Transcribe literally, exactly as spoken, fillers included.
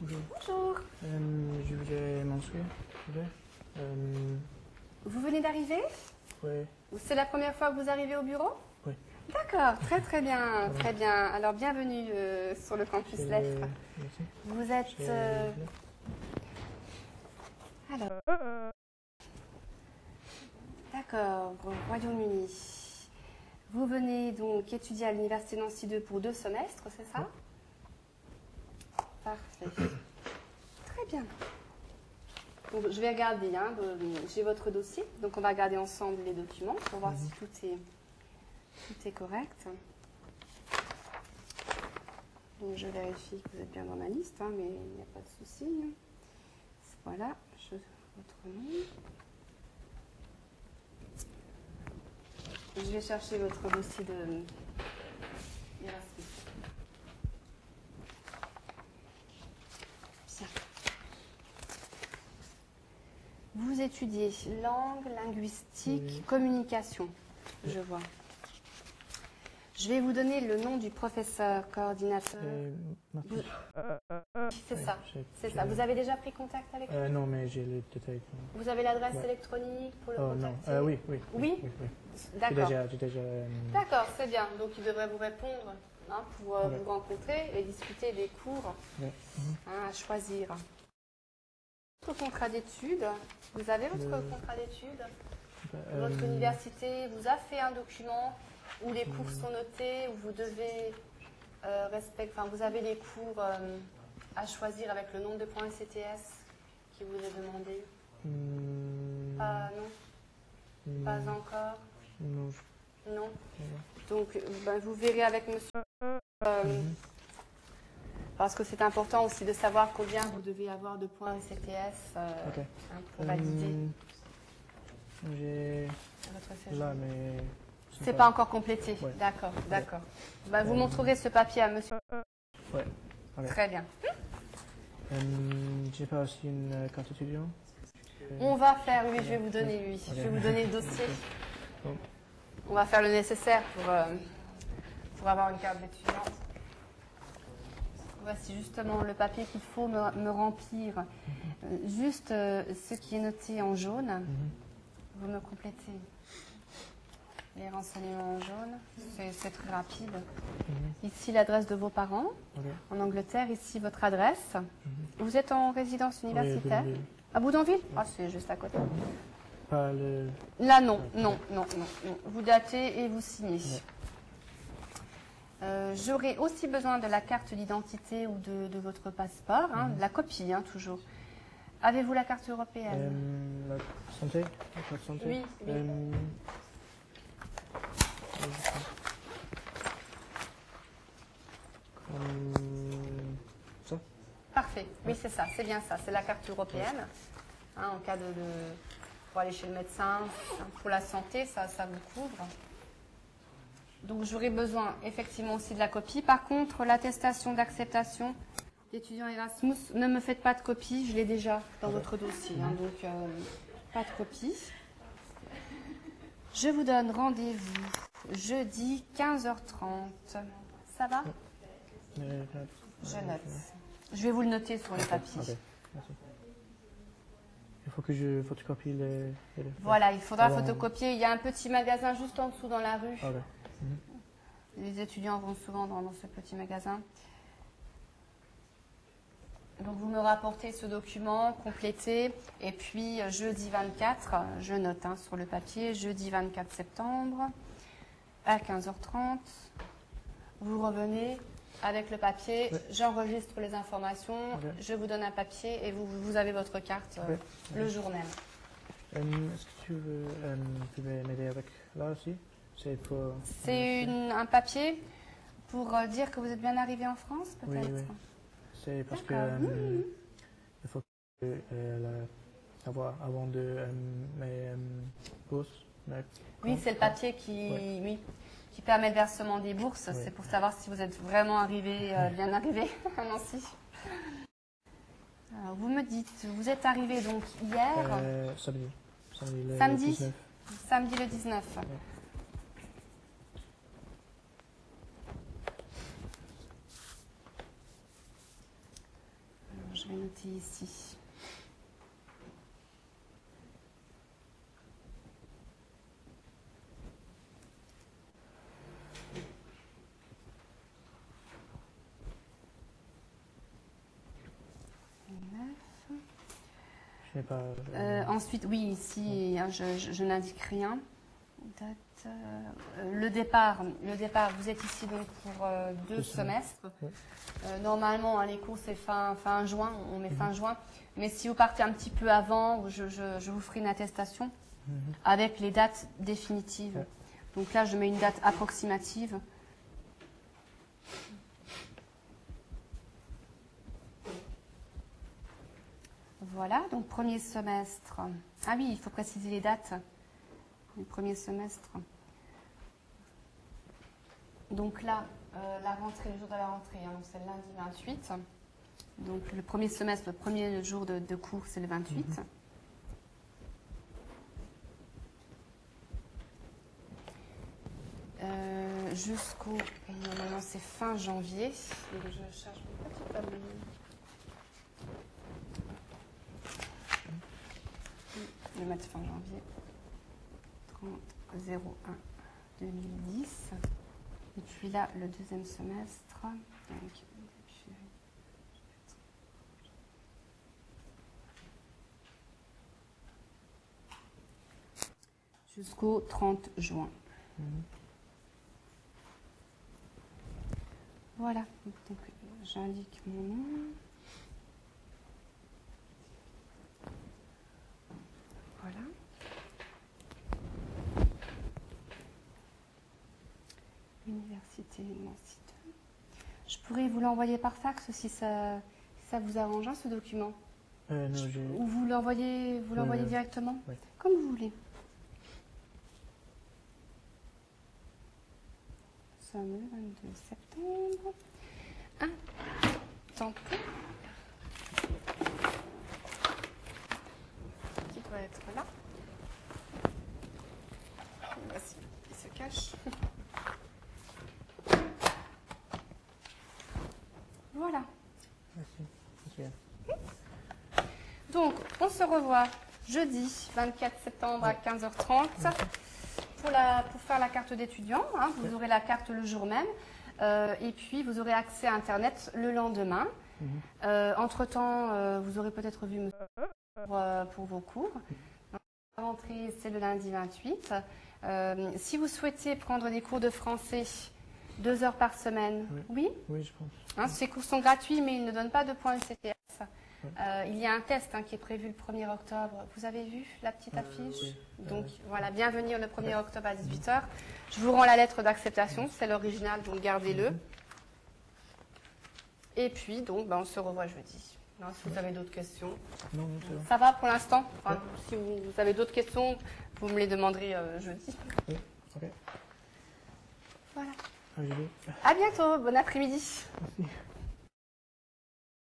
Bonjour. Bonjour. Euh, je voulais m'inscrire. Euh, Vous venez d'arriver? oui. C'est la première fois que vous arrivez au bureau? Oui. D'accord, très très bien, Voilà. très bien. Alors bienvenue euh, sur le campus Chez Leffe. le- Merci. Vous êtes... Chez euh, le- Alors... D'accord, au Royaume-Uni. Vous venez donc étudier à l'Université Nancy deux pour deux semestres, c'est ça? Parfait. Très bien. Donc, je vais regarder, hein, de- j'ai votre dossier, donc on va regarder ensemble les documents pour voir si tout est, tout est correct. Donc je vérifie que vous êtes bien dans ma liste, hein, mais il n'y a pas de souci. Voilà, je, votre nom. Je vais chercher votre dossier de Erasmus. Bien. Vous étudiez langue, linguistique, Oui. communication, je vois. Je vais vous donner le nom du professeur coordinateur. Euh, Marcus. Vous- C'est Oui, ça, j'ai- c'est j'ai- ça. Vous avez déjà pris contact avec lui? Euh, non, mais j'ai le détail. Vous avez l'adresse Ouais. électronique pour le Oh non. contacter? Euh, oui, oui. Oui? oui, oui. J'ai D'accord. déjà. J'ai déjà euh, D'accord, c'est bien. Donc il devrait vous répondre, hein, pour euh, Ouais. vous rencontrer et discuter des cours, ouais. hein, à choisir. Votre contrat d'études, vous avez votre Le- contrat d'études? Bah, Votre euh, université vous a fait un document où les cours sont notés, où vous devez euh, respecter, enfin vous avez les cours euh, à choisir avec le nombre de points E C T S qui vous est demandé? hmm, Pas, non, hmm, pas encore, Non. je- non. voilà. Donc ben, vous verrez avec monsieur, euh, Mhm. parce que c'est important aussi de savoir combien vous devez avoir de points E C T S euh, Ok. hein, pour valider Hum, J'ai votre séjour. là, mais C'est pas encore complété. Ouais. D'accord, d'accord. Ben, vous Euh, montrerez ce papier à monsieur. Ouais. Ok. Très bien. Hum, J'ai pas aussi une euh, carte étudiant. On va faire, oui, je vais vous donner lui. Ok. Je vais vous donner le dossier. Bon. On va faire le nécessaire pour, euh, pour avoir une carte d'étudiant. Voici justement le papier qu'il faut me, me remplir. Euh, Juste euh, ce qui est noté en jaune, Mhm. vous me complétez les renseignements en jaune. C'est c'est très rapide. Mhm. Ici l'adresse de vos parents Ok. en Angleterre. Ici votre adresse. Vous êtes en résidence universitaire? Boudonville. À Boudonville? Ah, c'est juste à côté. Pas le. Là, non, non, non, non, non. Vous datez et vous signez. Ouais. Euh, J'aurai aussi besoin de la carte d'identité ou de, de votre passeport, hein, de la copie, hein, toujours. Avez-vous la carte européenne? Euh, la santé. La carte santé. Oui, oui. Euh, Comme ça. Parfait, oui, c'est ça, c'est bien ça, c'est la carte européenne. Hein, en cas de, de- pour aller chez le médecin, hein, pour la santé, ça, ça vous couvre. Donc j'aurai besoin effectivement aussi de la copie. Par contre, l'attestation d'acceptation d'étudiant Erasmus, ne me faites pas de copie, je l'ai déjà dans votre dossier, hein, donc euh, pas de copie. Je vous donne rendez-vous jeudi quinze heures trente. Ça va? Euh, Je note. Je vais vous le noter sur le papier. Ok. Merci. Il faut que je photocopie les. les- Voilà, il faudra Avant- photocopier. Il y a un petit magasin juste en dessous dans la rue. Ok. Mhm. Les étudiants vont souvent dans, dans ce petit magasin. Donc vous me rapportez ce document complété. Et puis euh, jeudi vingt-quatre, euh, je note hein, sur le papier, jeudi vingt-quatre septembre à quinze heures trente. Vous revenez avec le papier, Ouais. j'enregistre les informations, Ok. je vous donne un papier et vous, vous avez votre carte euh, Ok. le jour même. Euh, Est-ce que tu veux euh, tu veux m'aider avec là aussi? C'est pour. C'est une- un papier pour euh, dire que vous êtes bien arrivé en France, Oui, peut-être? oui. C'est parce que D'accord. euh, il faut que euh, la- savoir avant de euh, mes euh, bourses. mes- Oui, c'est le papier qui, Ouais. oui, qui permet le versement des bourses. Ouais. C'est pour savoir si vous êtes vraiment arrivé, euh, bien arrivé à Nancy. Alors, vous me dites, vous êtes arrivé donc hier, Euh, samedi. Samedi le Samedi dix-neuf. samedi le dix-neuf. Ouais. je vais noter ici. Je n'ai pas. Euh, Euh, ensuite, oui, ici, hein, je, je, je n'indique rien. Date, euh, le départ, le départ, vous êtes ici donc pour euh, deux Deux semestres. Oui. Euh, normalement, hein, les cours c'est fin, fin juin, on met Mhm. fin juin. Mais si vous partez un petit peu avant, je, je, je vous ferai une attestation Mhm. avec les dates définitives. Ouais. Donc là, je mets une date approximative. Voilà, donc premier semestre. Ah oui, il faut préciser les dates. Le premier semestre. Donc là, euh, la rentrée, le jour de la rentrée, hein, c'est le lundi vingt-huit. Donc le premier semestre, le premier jour de, de cours, c'est le vingt-huit. Mhm. Euh, jusqu'au... Normalement, c'est fin janvier. Donc je cherche mon petit tableau. Je vais mettre fin janvier. trente zéro un deux mille dix. Et puis là, le deuxième semestre. Donc, jusqu'au trente juin. Mhm. Voilà. Donc, j'indique mon nom. Voilà. Université Nancy deux. Je pourrais vous l'envoyer par fax si ça, si ça vous arrange, hein, ce document. Euh, non, j'ai. Ou vous l'envoyez vous l'envoyez Euh, directement oui. comme vous voulez. Nous sommes le vingt-deux septembre. Un tampon qui doit être là. Voici, il se cache. Voilà. Merci. Merci. Donc, on se revoit jeudi vingt-quatre septembre à quinze heures trente pour, la, pour faire la carte d'étudiant. Hein, vous aurez la carte le jour même. Euh, et puis, vous aurez accès à Internet le lendemain. Mhm. Euh, entre-temps, euh, vous aurez peut-être vu monsieur pour, euh, pour vos cours. La rentrée, c'est le lundi vingt-huit. Euh, si vous souhaitez prendre des cours de français deux heures par semaine, oui, Oui, je pense. hein, ces cours sont gratuits, mais ils ne donnent pas de points de C T S. Ouais. Euh, il y a un test hein, qui est prévu le premier octobre. Vous avez vu la petite Euh, affiche? oui. Donc Euh, voilà, bienvenue le premier ouais. octobre à dix-huit heures. Je vous rends la lettre d'acceptation, c'est l'original, donc gardez-le. Mhm. Et puis, donc, ben, on se revoit jeudi. Non, si vous avez d'autres questions. Non, non, c'est bon. Ça va pour l'instant? Enfin, Ouais. si vous, vous avez d'autres questions, vous me les demanderez euh, jeudi. Oui, ok. Voilà. Ah, je vais. À bientôt, bon après-midi. Merci.